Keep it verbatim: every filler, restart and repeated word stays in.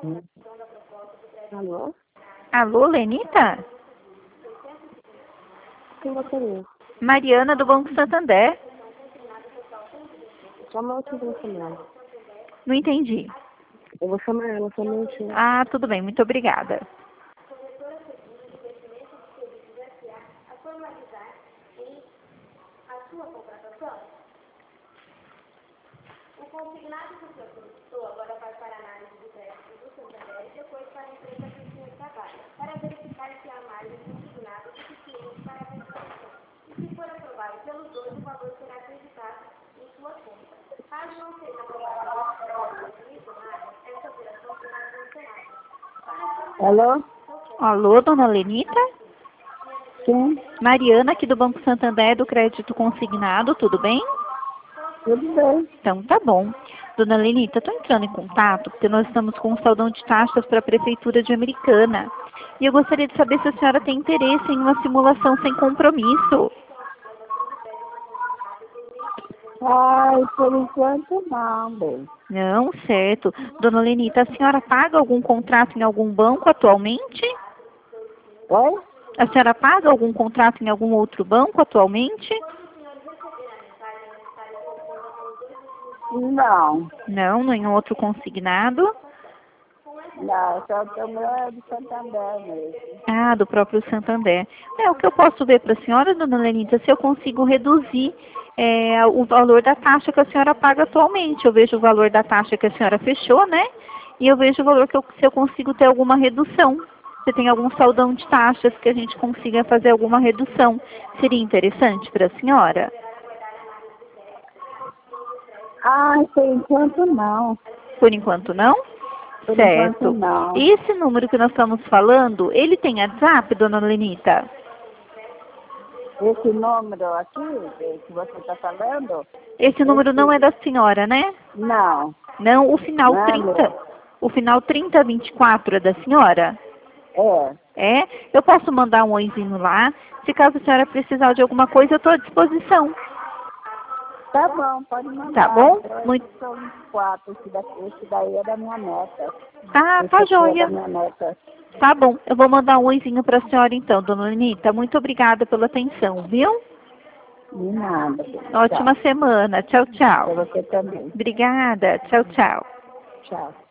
Alô? Alô, Lenita? Quem você é? Mariana do Banco Santander. Chama outro funcionário. Não entendi. Eu vou chamar ela somente. Ah, tudo bem, muito obrigada. O consignado do seu produtor agora vai para a análise do crédito do Santander e depois para a empresa que o senhor trabalha, para verificar se há margem consignada suficiente para a ventilação. E se for aprovado pelos dois, o valor será acreditado em sua conta. Caso não seja aprovado essa operação será cancelada. Alô? Alô, dona Lenita? Sim, Mariana aqui do Banco Santander do Crédito Consignado, tudo bem? tudo bem. Então tá bom. Dona Lenita, estou entrando em contato porque nós estamos com um saldão de taxas para a Prefeitura de Americana. E eu gostaria de saber se a senhora tem interesse em uma simulação sem compromisso. Ai, por enquanto não, bem. Não, certo. Dona Lenita, a senhora paga algum contrato em algum banco atualmente? Oi? A senhora paga algum contrato em algum outro banco atualmente? Não, Não, nenhum outro consignado? não, só o meu é do Santander mesmo. Ah, do próprio Santander. É, o que eu posso ver para a senhora, dona Lenita, se eu consigo reduzir é, o valor da taxa que a senhora paga atualmente. Eu vejo o valor da taxa que a senhora fechou, né? E eu vejo o valor que eu, se eu consigo ter alguma redução. Se tem algum saldão de taxas que a gente consiga fazer alguma redução. Seria interessante para a senhora? Ai, por enquanto não. Por enquanto não? Por enquanto Certo. não. E esse número que nós estamos falando, ele tem WhatsApp, dona Lenita? Esse número aqui eh, que você está falando? Esse número não é Esse... da senhora, né? Não, Não, o final não é trinta. meu. O final trinta vinte e quatro é da senhora? É, É? Eu posso mandar um oizinho lá. Se caso a senhora precisar de alguma coisa, eu estou à disposição. tá bom, pode mandar. Tá bom? Eu Muito... sou vinte e quatro, esse daqui, esse daí é da minha neta. Tá, Esse tá aqui é da joia. minha neta. Tá bom. Eu vou mandar um oizinho para a senhora então, dona Lenita. Muito obrigada pela atenção, viu? De nada, bem. Ótima Tchau. semana. Tchau, Pra tchau. você também. Obrigada. Tchau, tchau. Tchau.